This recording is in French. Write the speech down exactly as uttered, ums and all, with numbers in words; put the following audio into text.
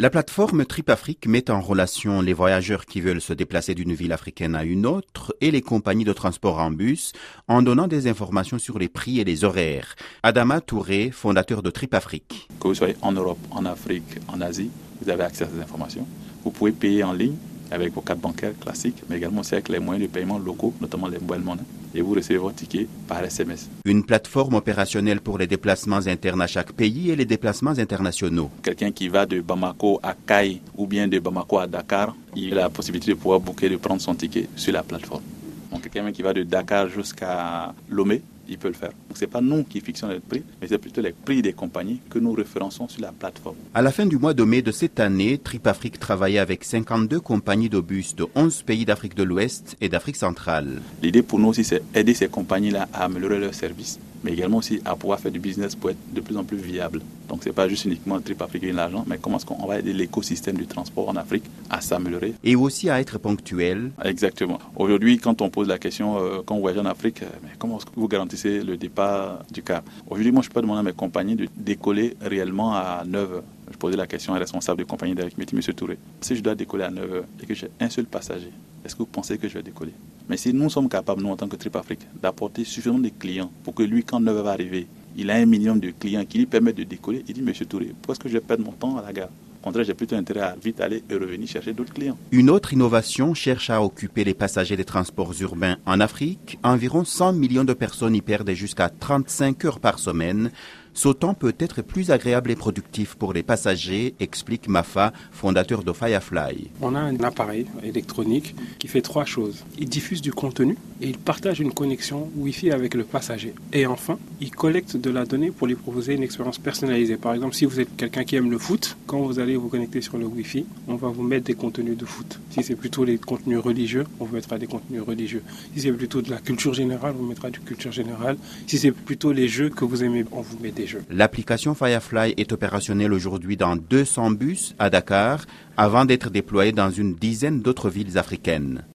La plateforme TripAfrique met en relation les voyageurs qui veulent se déplacer d'une ville africaine à une autre et les compagnies de transport en bus en donnant des informations sur les prix et les horaires. Adama Touré, fondateur de TripAfrique. Que vous soyez en Europe, en Afrique, en Asie, vous avez accès à ces informations. Vous pouvez payer en ligne avec vos cartes bancaires classiques, mais également aussi avec les moyens de paiement locaux, notamment les mobile money, et vous recevez votre ticket par S M S. Une plateforme opérationnelle pour les déplacements internes à chaque pays et les déplacements internationaux. Quelqu'un qui va de Bamako à Caille ou bien de Bamako à Dakar, il a la possibilité de pouvoir booker, de prendre son ticket sur la plateforme. Donc quelqu'un qui va de Dakar jusqu'à Lomé, il peut le faire. Donc ce n'est pas nous qui fixons les prix, mais c'est plutôt les prix des compagnies que nous référençons sur la plateforme. À la fin du mois de mai de cette année, TripAfrique travaillait avec cinquante-deux compagnies de bus de onze pays d'Afrique de l'Ouest et d'Afrique centrale. L'idée pour nous aussi, c'est aider ces compagnies-là à améliorer leurs services, mais également aussi à pouvoir faire du business pour être de plus en plus viable. Donc ce n'est pas juste uniquement TripAfrique et l'argent, mais comment est-ce qu'on va aider l'écosystème du transport en Afrique à s'améliorer. Et aussi à être ponctuel. Exactement. Aujourd'hui, quand on pose la question, euh, quand vous voyagez en Afrique, euh, mais comment est-ce que vous garantissez le départ du car? Aujourd'hui, moi, je peux demander à mes compagnies de décoller réellement à neuf heures. Je posais la question à un responsable de compagnie d'Afrique, M. Touré. Si je dois décoller à neuf heures et que j'ai un seul passager, est-ce que vous pensez que je vais décoller? Mais si nous sommes capables, nous, en tant que TripAfrique, d'apporter suffisamment de clients pour que lui, quand neuf heures va arriver, il a un minimum de clients qui lui permettent de décoller, il dit, M. Touré, pourquoi est-ce que je vais perdre mon temps à la gare? Au contraire, j'ai plutôt intérêt à vite aller et revenir chercher d'autres clients. Une autre innovation cherche à occuper les passagers des transports urbains en Afrique. Environ cent millions de personnes y perdent jusqu'à trente-cinq heures par semaine. Ce temps peut être plus agréable et productif pour les passagers, explique Mafa, fondateur de Firefly. On a un appareil électronique qui fait trois choses. Il diffuse du contenu et il partage une connexion Wi-Fi avec le passager. Et enfin, il collecte de la donnée pour lui proposer une expérience personnalisée. Par exemple, si vous êtes quelqu'un qui aime le foot, quand vous allez vous connecter sur le Wi-Fi, on va vous mettre des contenus de foot. Si c'est plutôt les contenus religieux, on vous mettra des contenus religieux. Si c'est plutôt de la culture générale, on vous mettra du culture générale. Si c'est plutôt les jeux que vous aimez, on vous met des jeux. L'application Firefly est opérationnelle aujourd'hui dans deux cents bus à Dakar avant d'être déployée dans une dizaine d'autres villes africaines.